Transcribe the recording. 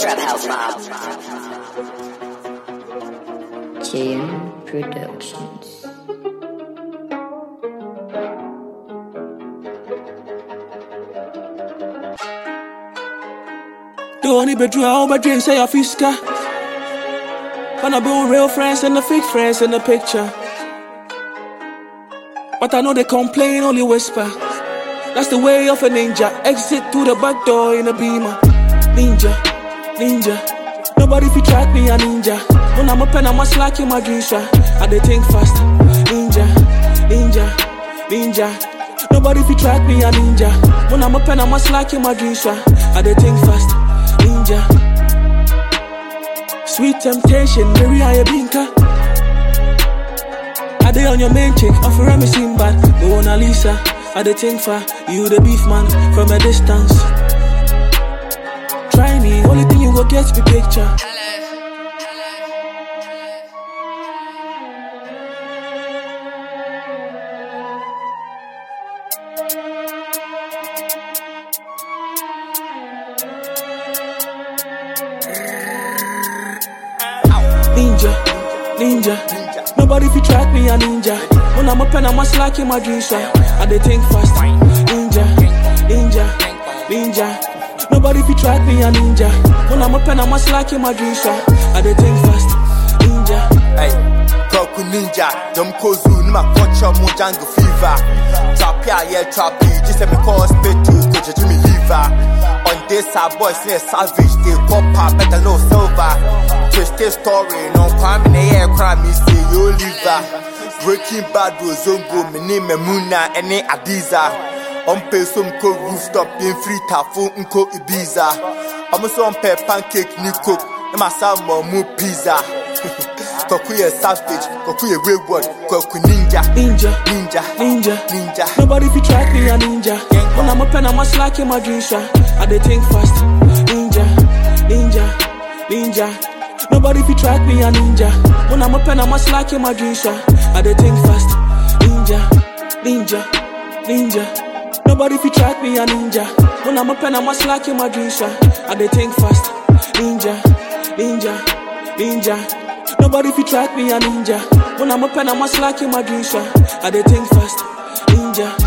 Trap House Mob. JM Productions. The only bedroom I over drink say a fiska. When I build real friends and the fake friends in the picture. But I know they complain, only whisper. That's the way of a ninja. Exit through the back door in a beamer. Ninja, ninja. Nobody fi track me a ninja. When I'm a pen, I'm a slack in my dreams. I dey think fast. Ninja, ninja, ninja. Nobody fi track me a ninja. When I'm a pen, I'm a slack in my dreams. I dey think fast. Ninja. Sweet temptation, Mary I binka. I dey on your main chick, offering me Sinbad, Mona Lisa. I dey think for you the beef man from a distance. Try me, only thing you go get the picture. Ninja, ninja. Nobody fi track me a ninja. When I'm a pen, I'm a slack in my dreams. I dey think fast. Ninja, ninja, ninja. Nobody fi track me a ninja. When I'm a pen, I'm a slack in my dreams. I dey think fast. Ninja. Hey, Koku Ninja. Dom Kozu, Nima Kocha, Mo Jungle Fever. Trapia, yeah, trappy. Just let me call spit to Coach Jimmy Lever. On this, our boys, they're savage. They copper, better no silver. Twisted story, no crime in the air, crime is the Oliver. Breaking Bad was Zongo, my name is Muna, and Adiza. On pay some cold rooftop in free tafu, unco Ibiza. I'm also on pay pancake, new cook, and my son more pizza. Kokuya savage, Kokuya wayward, Koku ninja, Ninja, ninja, ninja, ninja. Nobody fi track me a ninja. When I'm a pen, I'm a slack in my dreams. I dey think fast. Ninja, ninja, ninja. Nobody fi track me a ninja. When I'm a pen, I'm a slack in my dreams. I dey think fast. Ninja, ninja, ninja. Nobody fi track me a ninja. When I'm a pen, I'm a slack in my dreams. I dey think fast. Ninja, ninja, ninja. Nobody fi track me a ninja. When I'm a pen, I'm a slack in my dreams. I dey think fast. Ninja.